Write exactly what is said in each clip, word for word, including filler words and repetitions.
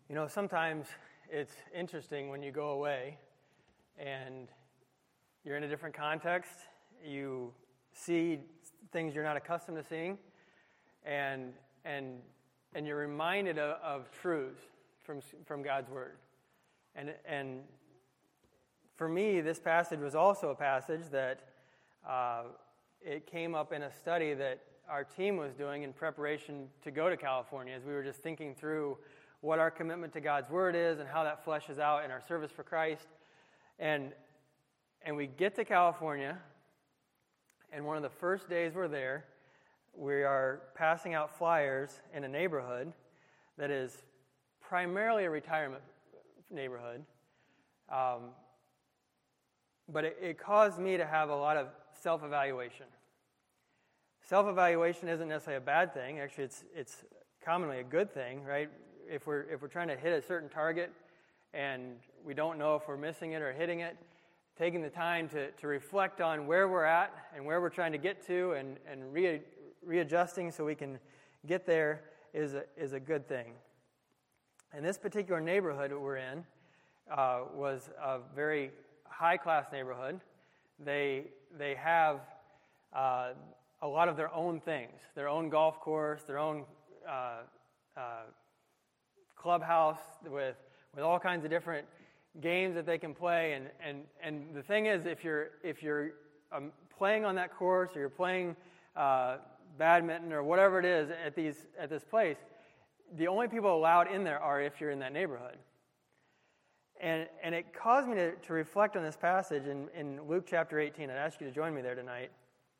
You know, sometimes it's interesting when you go away and you're in a different context, you see things you're not accustomed to seeing, and and and you're reminded of, of truths from from God's Word. And and for me, this passage was also a passage that uh, it came up in a study that our team was doing in preparation to go to California, as we were just thinking through what our commitment to God's Word is and how that fleshes out in our service for Christ. And and we get to California, and one of the first days we're there, we are passing out flyers in a neighborhood that is primarily a retirement neighborhood. Um, but it, it caused me to have a lot of self-evaluation. Self-evaluation isn't necessarily a bad thing. Actually, it's it's commonly a good thing, right? If we're if we're trying to hit a certain target and we don't know if we're missing it or hitting it, taking the time to, to reflect on where we're at and where we're trying to get to and, and re, readjusting so we can get there is a, is a good thing. And this particular neighborhood that we're in uh, was a very high-class neighborhood. They they have uh, a lot of their own things, their own golf course, their own uh, uh, clubhouse with with all kinds of different games that they can play. And, and, and the thing is, if you're if you're um, playing on that course or you're playing uh, badminton or whatever it is at these at this place, the only people allowed in there are if you're in that neighborhood. And and it caused me to, to reflect on this passage in, in Luke chapter eighteen. I'd ask you to join me there tonight.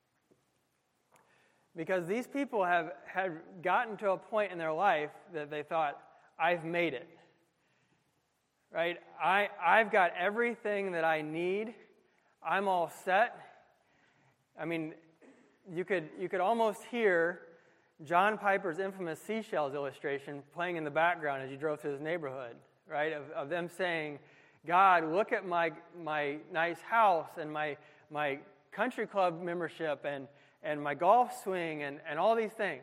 Because these people have had gotten to a point in their life that they thought, I've made it. Right? I, I've got everything that I need. I'm all set. I mean, you could you could almost hear John Piper's infamous seashells illustration playing in the background as you drove through this neighborhood, right? Of, of them saying, God, look at my my nice house and my my country club membership and, and my golf swing and, and all these things.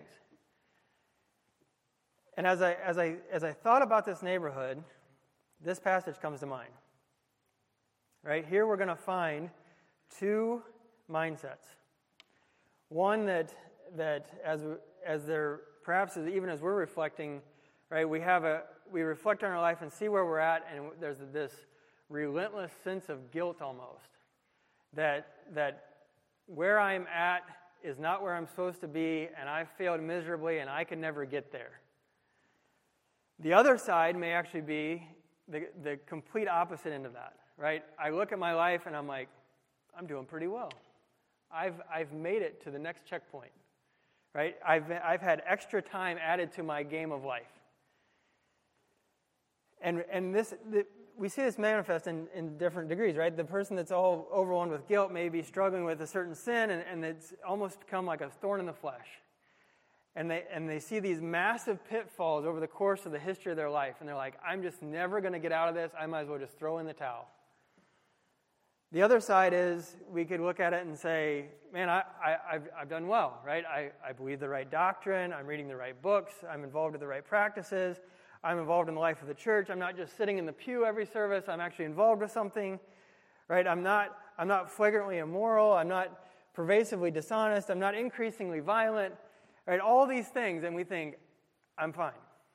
And as I as I as I thought about this neighborhood, this passage comes to mind. Right here, we're going to find two mindsets. One that that as as they're perhaps as, even as we're reflecting, right, we have a we reflect on our life and see where we're at, and there's this relentless sense of guilt almost that that where I'm at is not where I'm supposed to be, and I've failed miserably, and I can never get there. The other side may actually be the the complete opposite end of that, right? I look at my life and I'm like, I'm doing pretty well. I've I've made it to the next checkpoint, right? I've I've had extra time added to my game of life. And and this the, we see this manifest in, in different degrees, right? The person that's all overwhelmed with guilt may be struggling with a certain sin, and, and it's almost become like a thorn in the flesh. And they and they see these massive pitfalls over the course of the history of their life, and they're like, I'm just never going to get out of this. I might as well just throw in the towel. The other side is we could look at it and say, man, I, I, I've, I've done well, right? I, I believe the right doctrine. I'm reading the right books. I'm involved with the right practices. I'm involved in the life of the church. I'm not just sitting in the pew every service. I'm actually involved with something, right? I'm not I'm not flagrantly immoral. I'm not pervasively dishonest. I'm not increasingly violent, right? All these things, and we think, I'm fine.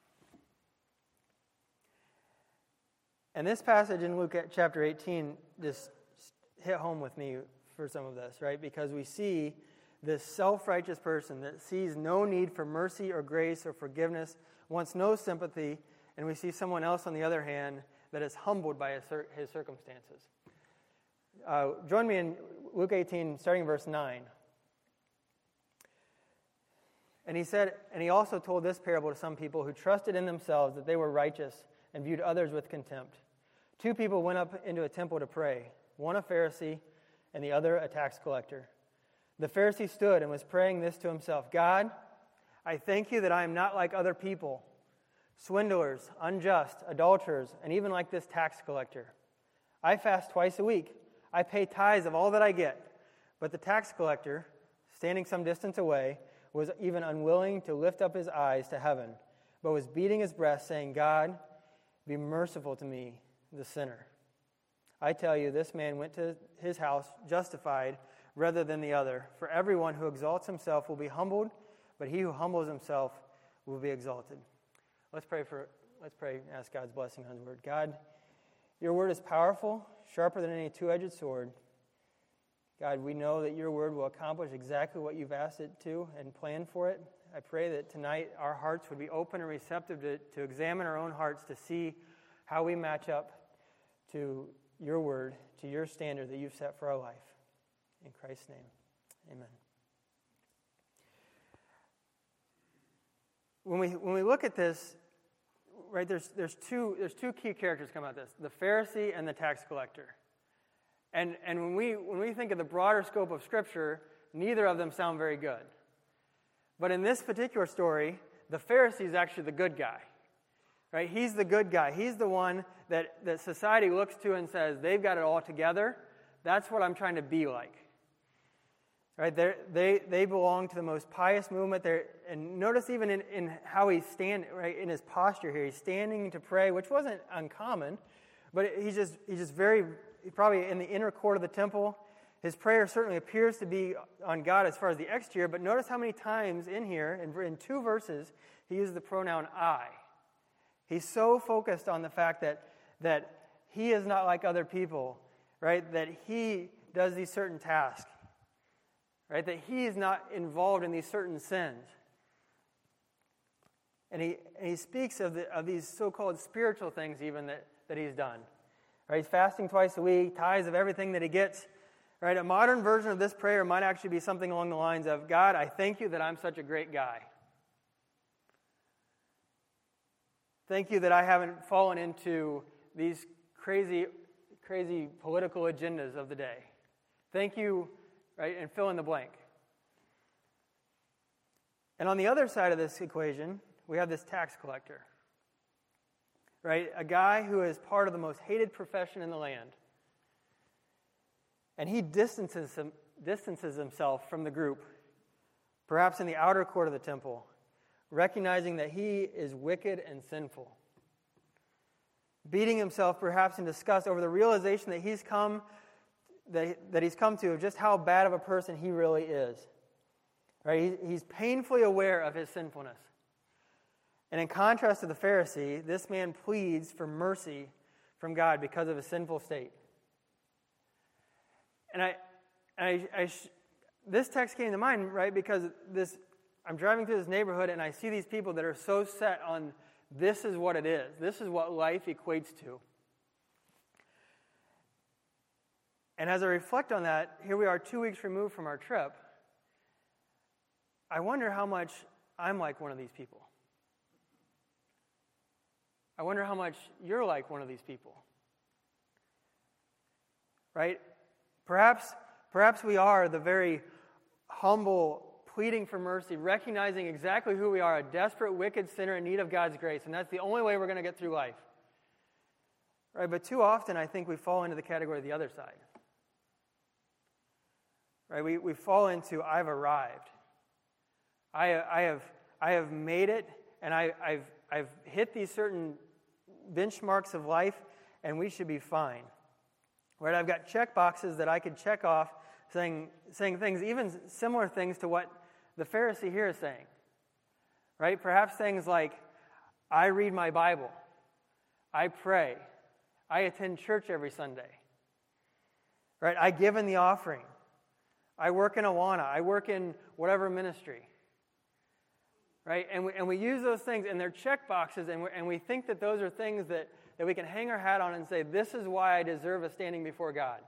And this passage in Luke chapter eighteen just hit home with me for some of this, right? Because we see this self-righteous person that sees no need for mercy or grace or forgiveness, wants no sympathy, and we see someone else, on the other hand, that is humbled by his, cir- his circumstances. Uh, join me in Luke eighteen, starting verse nine. And he said, and he also told this parable to some people who trusted in themselves that they were righteous and viewed others with contempt. Two people went up into a temple to pray, one a Pharisee and the other a tax collector. The Pharisee stood and was praying this to himself, God, I thank you that I am not like other people, swindlers, unjust, adulterers, and even like this tax collector. I fast twice a week. I pay tithes of all that I get. But the tax collector, standing some distance away, was even unwilling to lift up his eyes to heaven, but was beating his breast, saying, God, be merciful to me, the sinner. I tell you, this man went to his house justified rather than the other. For everyone who exalts himself will be humbled, but he who humbles himself will be exalted." Let's pray for. Let's pray and ask God's blessing on His word. God, your word is powerful, sharper than any two-edged sword. God, we know that your word will accomplish exactly what you've asked it to and planned for it. I pray that tonight our hearts would be open and receptive to, to examine our own hearts to see how we match up to your word, to your standard that you've set for our life. In Christ's name, amen. When we when we look at this, right, there's there's two there's two key characters come out of this: the Pharisee and the tax collector. And and when we when we think of the broader scope of Scripture, neither of them sound very good. But in this particular story, the Pharisee is actually the good guy. Right? He's the good guy. He's the one that, that society looks to and says, they've got it all together. That's what I'm trying to be like. Right? They're, they they belong to the most pious movement. They're, and notice even in, in how he's standing, right, in his posture here, he's standing to pray, which wasn't uncommon, but he's just he's just very, probably in the inner court of the temple. His prayer certainly appears to be on God as far as the exterior, but notice how many times in here, in, in two verses, he uses the pronoun I. He's so focused on the fact that, that he is not like other people, right? That he does these certain tasks, right? That he is not involved in these certain sins. And he and he speaks of, the, of these so-called spiritual things even that, that he's done. Right? He's fasting twice a week, tithes of everything that he gets. Right? A modern version of this prayer might actually be something along the lines of, God, I thank you that I'm such a great guy. Thank you that I haven't fallen into these crazy, crazy political agendas of the day. Thank you, right, and fill in the blank. And on the other side of this equation, we have this tax collector, right? A guy who is part of the most hated profession in the land. And he distances, him, distances himself from the group, perhaps in the outer court of the temple, recognizing that he is wicked and sinful. Beating himself perhaps in disgust over the realization that he's come that, that he's come to of just how bad of a person he really is. Right? He, he's painfully aware of his sinfulness. And in contrast to the Pharisee, this man pleads for mercy from God because of his sinful state. And I, I, I this text came to mind, right, because this I'm driving through this neighborhood and I see these people that are so set on this is what it is. This is what life equates to. And as I reflect on that, here we are two weeks removed from our trip. I wonder how much I'm like one of these people. I wonder how much you're like one of these people. Right? Perhaps, perhaps we are the very humble, pleading for mercy, recognizing exactly who we are, a desperate, wicked sinner in need of God's grace, and that's the only way we're going to get through life. Right? But too often, I think we fall into the category of the other side. Right? We we fall into I've arrived. I I have I have made it, and I I've I've hit these certain benchmarks of life, and we should be fine. Right? I've got check boxes that I could check off, saying saying things, even similar things to what the Pharisee here is saying. Right? Perhaps things like, I read my Bible, I pray, I attend church every Sunday. Right? I give in the offering. I work in Awana. I work in whatever ministry. Right? And we, and we use those things, and they're check boxes, and, and we think that those are things that, that we can hang our hat on and say, this is why I deserve a standing before God.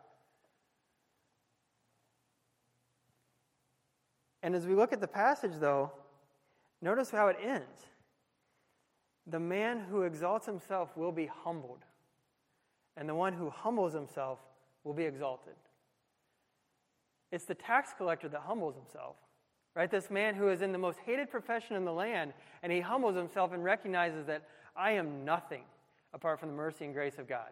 And as we look at the passage, though, notice how it ends. The man who exalts himself will be humbled, and the one who humbles himself will be exalted. It's the tax collector that humbles himself. Right? This man who is in the most hated profession in the land, and he humbles himself and recognizes that I am nothing apart from the mercy and grace of God.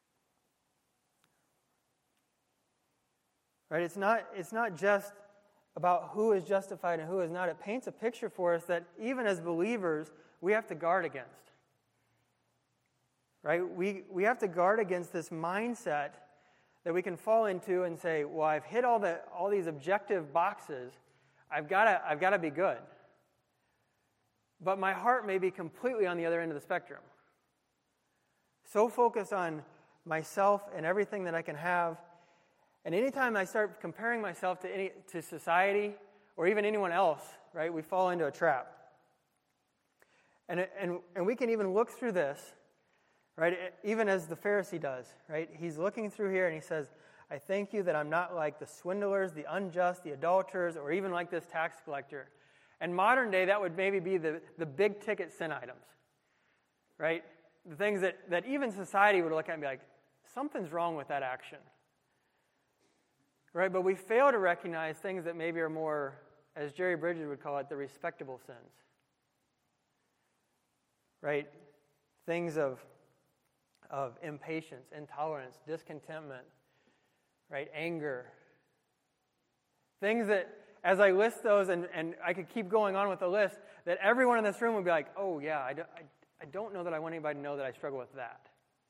Right? It's not, it's not just about who is justified and who is not, it paints a picture for us that even as believers, we have to guard against. Right? We, we have to guard against this mindset that we can fall into and say, well, I've hit all the all these objective boxes. I've got to I've got to be good. But my heart may be completely on the other end of the spectrum. So focused on myself and everything that I can have. And anytime I start comparing myself to any to society or even anyone else, right, we fall into a trap. And and and we can even look through this, right, even as the Pharisee does, right? He's looking through here and he says, I thank you that I'm not like the swindlers, the unjust, the adulterers, or even like this tax collector. And modern day, that would maybe be the, the big ticket sin items, right? The things that, that even society would look at and be like, something's wrong with that action. Right, but we fail to recognize things that maybe are more, as Jerry Bridges would call it, the respectable sins. Right? Things of, of impatience, intolerance, discontentment, right? Anger. Things that, as I list those, and, and I could keep going on with the list, that everyone in this room would be like, oh yeah, I don't, I, I don't know that I want anybody to know that I struggle with that.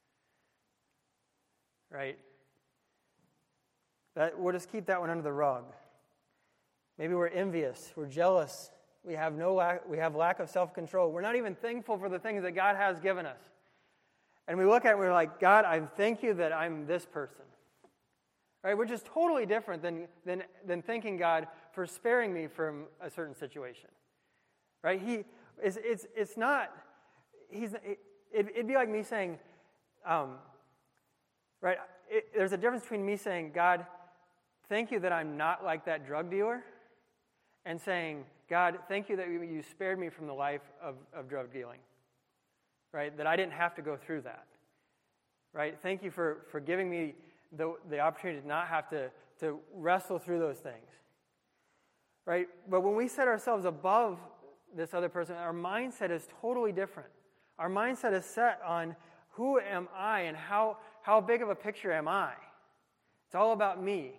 Right? That, we'll just keep that one under the rug. Maybe we're envious, we're jealous, we have no lack, we have lack of self-control. We're not even thankful for the things that God has given us. And we look at it and we're like, God, I thank you that I'm this person. Right? Which is totally different than, than, than thanking God for sparing me from a certain situation. Right? He it's it's, it's not, he's it, it'd be like me saying, um, right, it, there's a difference between me saying, God, thank you that I'm not like that drug dealer, and saying, God, thank you that you spared me from the life of, of drug dealing, right? That I didn't have to go through that, right? Thank you for, for giving me the, the opportunity to not have to, to wrestle through those things, right? But when we set ourselves above this other person, our mindset is totally different. Our mindset is set on who am I and how, how big of a picture am I? It's all about me.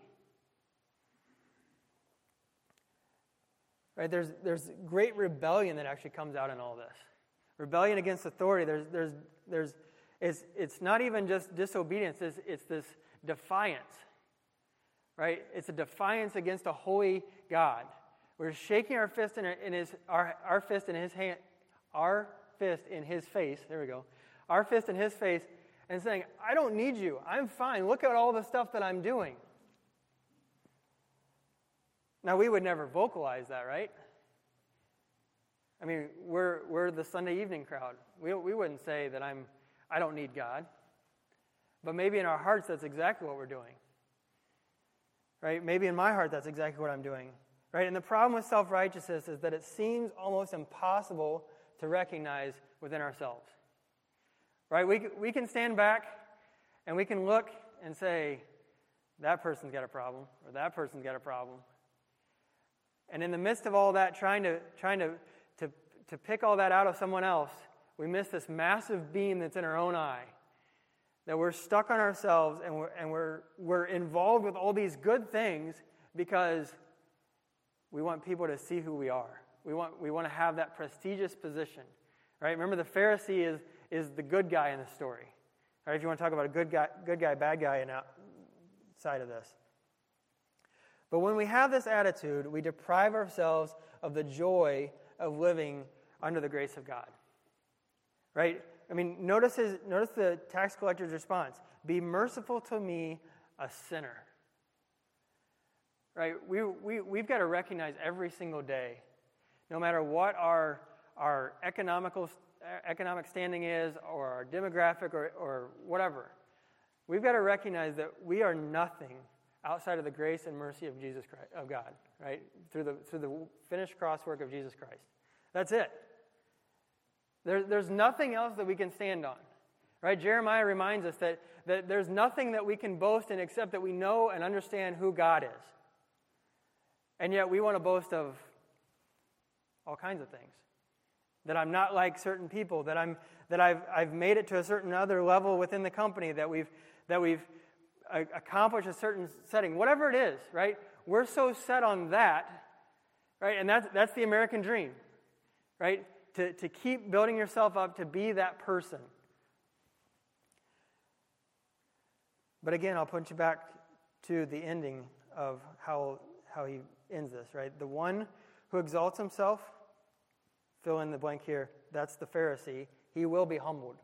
Right? There's there's great rebellion that actually comes out in all this. Rebellion against authority. There's there's there's it's it's not even just disobedience. It's it's this defiance. Right? It's a defiance against a holy God. We're shaking our fist in, in his our our fist in his hand, our fist in his face. There we go. Our fist in his face, and saying, "I don't need you. I'm fine. Look at all the stuff that I'm doing." Now, we would never vocalize that, right? I mean, we're we're the Sunday evening crowd. We we wouldn't say that I'm I don't need God. But maybe in our hearts, that's exactly what we're doing. Right? Maybe in my heart, that's exactly what I'm doing. Right? And the problem with self-righteousness is that it seems almost impossible to recognize within ourselves. Right? We we can stand back and we can look and say, that person's got a problem, or that person's got a problem. And in the midst of all that, trying to trying to, to, to pick all that out of someone else, we miss this massive beam that's in our own eye. That we're stuck on ourselves and we're and we're we're involved with all these good things because we want people to see who we are. We want we want to have that prestigious position. Right? Remember, the Pharisee is is the good guy in the story. Right? If you want to talk about a good guy, good guy, bad guy in outside of this. But when we have this attitude, we deprive ourselves of the joy of living under the grace of God. Right? I mean, notice his, notice the tax collector's response. Be merciful to me, a sinner. Right? We, we, we've got to recognize every single day, no matter what our, our economical, economic standing is, or our demographic, or, or whatever, we've got to recognize that we are nothing outside of the grace and mercy of Jesus Christ, of God, right? Through the through the finished cross work of Jesus Christ. That's it. There, there's nothing else that we can stand on, right? Jeremiah reminds us that, that there's nothing that we can boast in except that we know and understand who God is. And yet we want to boast of all kinds of things. That I'm not like certain people, that I'm that I've I've made it to a certain other level within the company, that we've that we've accomplish a certain setting, whatever it is, right? We're so set on that, right? And that's, that's the American dream, right? To, to keep building yourself up to be that person. But again, I'll put you back to the ending of how, how he ends this, right? The one who exalts himself, fill in the blank here, that's the Pharisee. He will be humbled.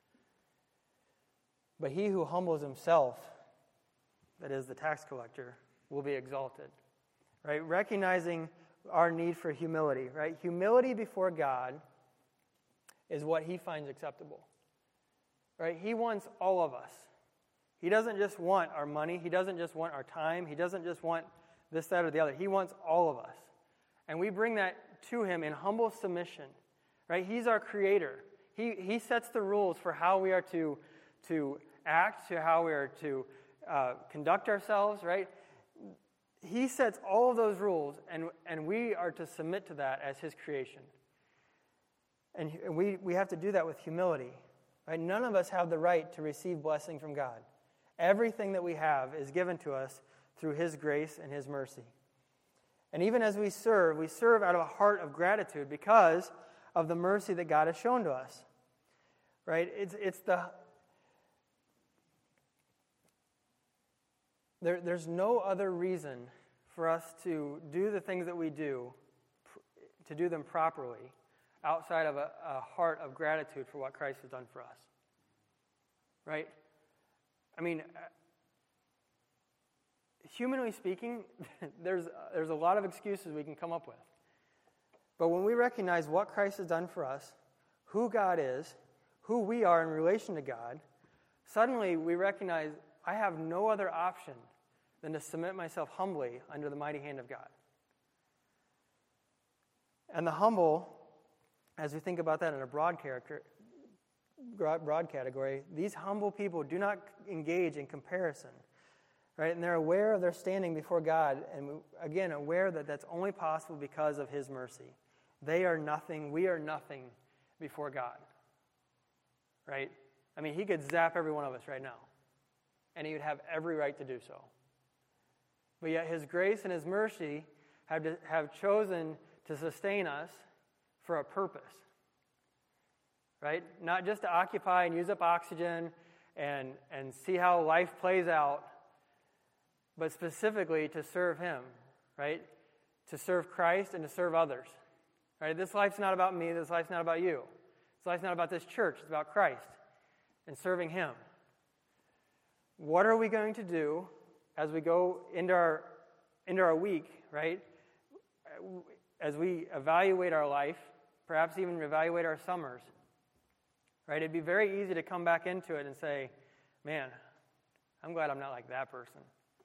But he who humbles himself, that is the tax collector, will be exalted. Right? Recognizing our need for humility, right? Humility before God is what he finds acceptable. Right? He wants all of us. He doesn't just want our money. He doesn't just want our time. He doesn't just want this, that, or the other. He wants all of us. And we bring that to him in humble submission. Right? He's our creator. He, he sets the rules for how we are to, to act, to how we are to uh, conduct ourselves, right? He sets all of those rules, and, and we are to submit to that as his creation. And we, we have to do that with humility. Right? None of us have the right to receive blessing from God. Everything that we have is given to us through his grace and his mercy. And even as we serve, we serve out of a heart of gratitude because of the mercy that God has shown to us. Right? It's it's the there, there's no other reason for us to do the things that we do, to do them properly, outside of a, a heart of gratitude for what Christ has done for us. Right? I mean, humanly speaking, there's there's a lot of excuses we can come up with. But when we recognize what Christ has done for us, who God is, who we are in relation to God, suddenly we recognize I have no other option than to submit myself humbly under the mighty hand of God. And the humble, as we think about that in a broad character, broad category, these humble people do not engage in comparison, right? And they're aware of their standing before God, and again, aware that that's only possible because of his mercy. They are nothing, we are nothing before God, right? I mean, he could zap every one of us right now, and he would have every right to do so. But yet his grace and his mercy have, to, have chosen to sustain us for a purpose. Right? Not just to occupy and use up oxygen and, and see how life plays out, but specifically to serve him, right? To serve Christ and to serve others. Right? This life's not about me, this life's not about you. This life's not about this church, it's about Christ and serving him. What are we going to do as we go into our into our week, right? As we evaluate our life, perhaps even evaluate our summers. Right? It'd be very easy to come back into it and say, man, I'm glad I'm not like that person.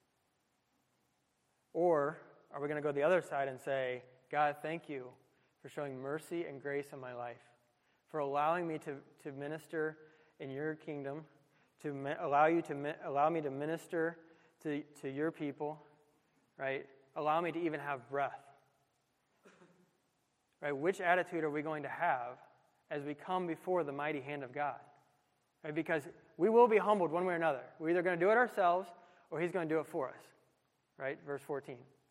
Or are we going to go the other side and say, God, thank you for showing mercy and grace in my life, for allowing me to, to minister in your kingdom, to me, allow you to mi- allow me to minister to, to your people, right? Allow me to even have breath. Right? Which attitude are we going to have as we come before the mighty hand of God? Right? Because we will be humbled one way or another. We're either going to do it ourselves or he's going to do it for us. Right? Verse fourteen.